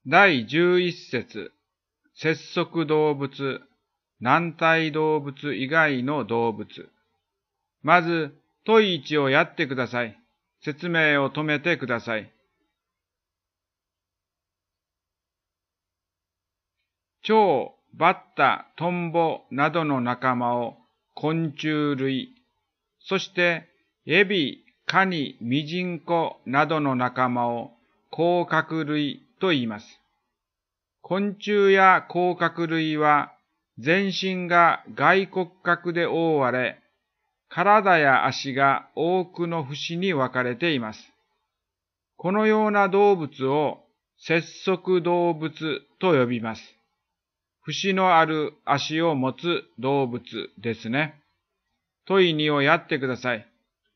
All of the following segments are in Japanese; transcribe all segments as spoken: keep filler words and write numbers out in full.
だいじゅういっ節、節足動物、軟体動物以外の動物。まず、問いいちをやってください。説明を止めてください。蝶、バッタ、トンボなどの仲間を昆虫類、そしてエビ、カニ、ミジンコなどの仲間を甲殻類と言います。昆虫や甲殻類は全身が外骨格で覆われ、体や足が多くの節に分かれています。このような動物を節足動物と呼びます。節のある足を持つ動物ですね。問いにをやってください。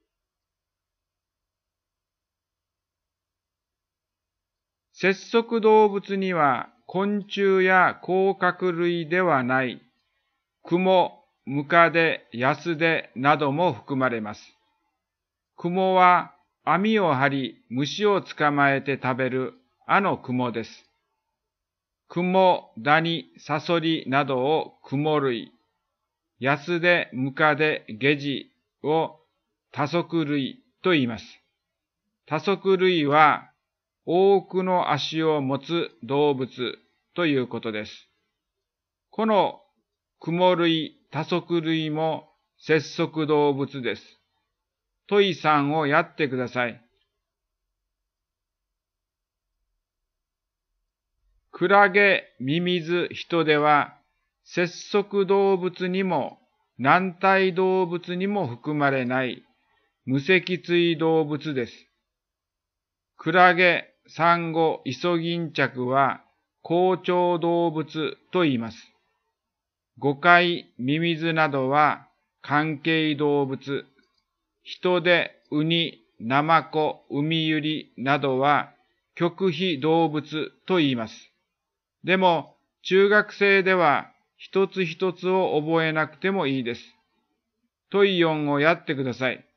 節足動物には昆虫や甲殻類ではないクモ、ムカデ、ヤスデなども含まれます。クモは網を張り虫を捕まえて食べるあのクモです。クモ、ダニ、サソリなどをクモ類、ヤスデ、ムカデ、ゲジを多足類と言います。多足類は多くの足を持つ動物ということです。このクモ類、多足類も節足動物です。問いさんをやってください。クラゲ、ミミズ、ヒトデは節足動物にも軟体動物にも含まれない無脊椎動物です。クラゲ、サンゴ、イソギンチャクは甲虫動物と言います。ゴカイ、ミミズなどは関係動物、ヒトデ、ウニ、ナマコ、ウミユリなどは極非動物と言います。でも、中学生では一つ一つを覚えなくてもいいです。問いよんをやってください。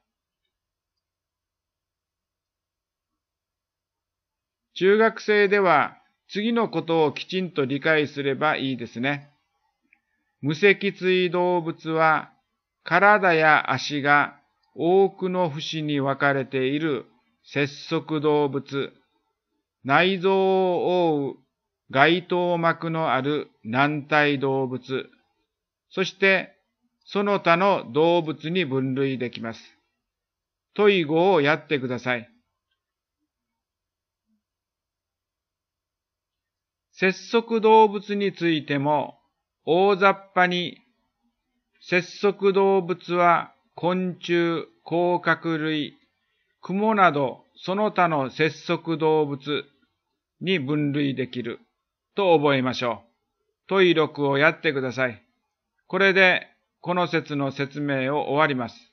中学生では次のことをきちんと理解すればいいですね。無脊椎動物は体や足が多くの節に分かれている節足動物、内臓を覆う外頭膜のある軟体動物、そしてその他の動物に分類できます。問いごをやってください。節足動物についても大雑把に、節足動物は昆虫、甲殻類、クモなどその他の節足動物に分類できると覚えましょう。問いろくをやってください。これでこの節の説明を終わります。